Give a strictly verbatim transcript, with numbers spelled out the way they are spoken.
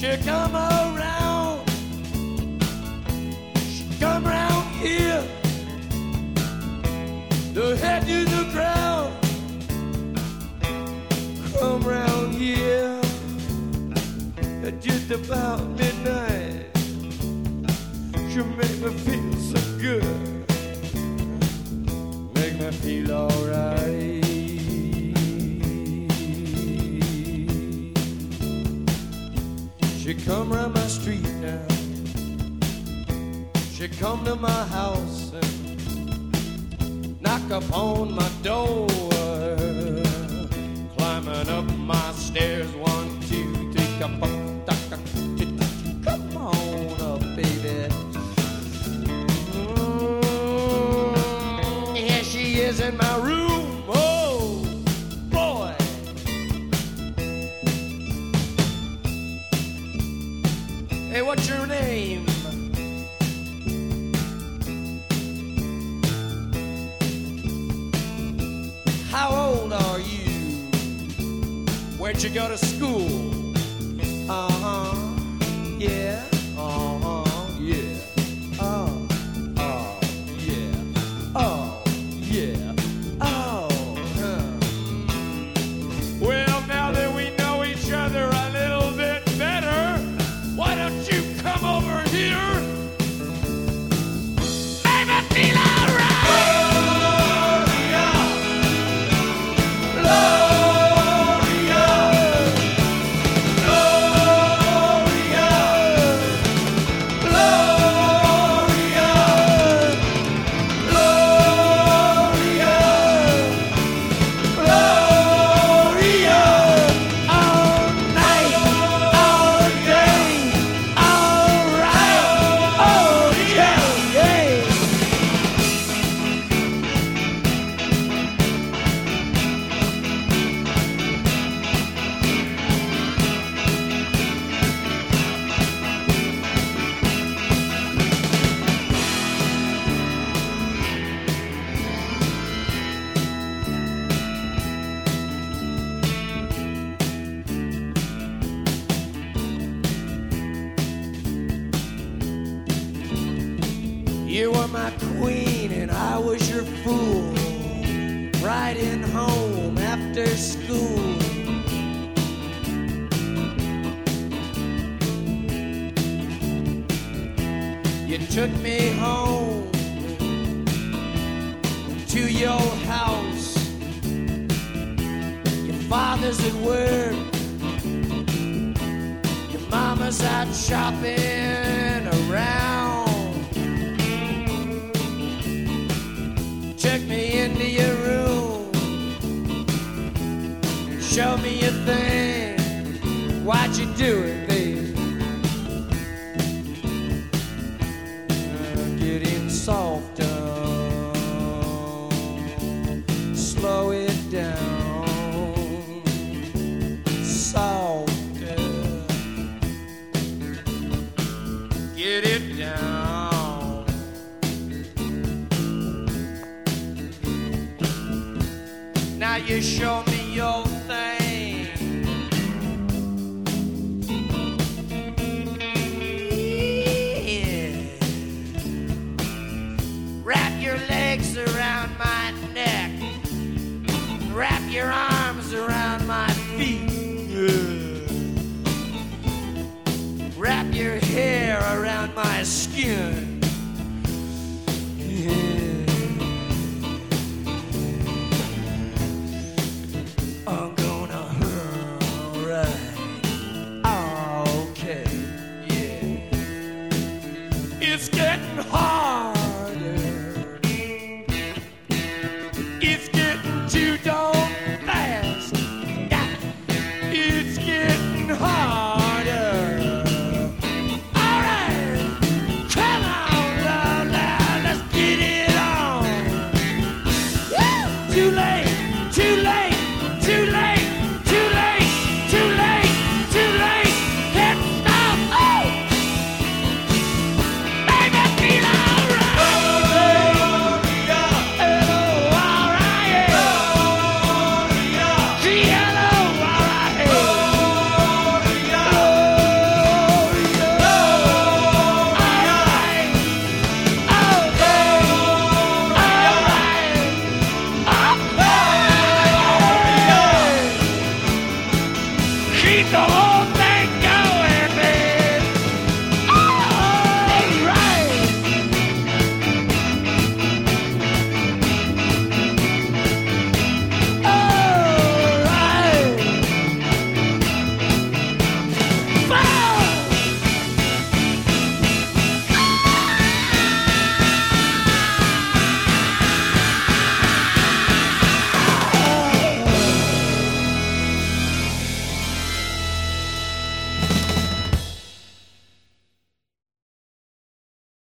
She come around, she come round here, the head to the ground, come round here at just about midnight. She make me feel so good, make me feel alright. She come round my street now, she come to my house and knock upon my door, climbing up my stairs, one, two, three, come on, come on up, baby. Mm, here she is in my room, oh boy. Hey, what's your name? How old are you? Where'd you go to school? Uh-huh, yeah, uh-huh, yeah, oh, oh, yeah, oh, yeah, oh, huh. Well, now that we know each other a little bit better, why don't you come over here? Make me feel alright! You were my queen and I was your fool, riding home after school. You took me home to your house. Your father's at work, your mama's out shopping around. Took me into your room, show me your thing. Why'd you do it, babe? Uh, getting softer, slow it down, softer, get it down. Now you show me your thing. Yeah. Wrap your legs around my neck, wrap your arms around my feet. Yeah. Wrap your hair around my skin. Yeah. It's getting harder. It's getting too darn fast. It's getting harder. All right, come on. fire.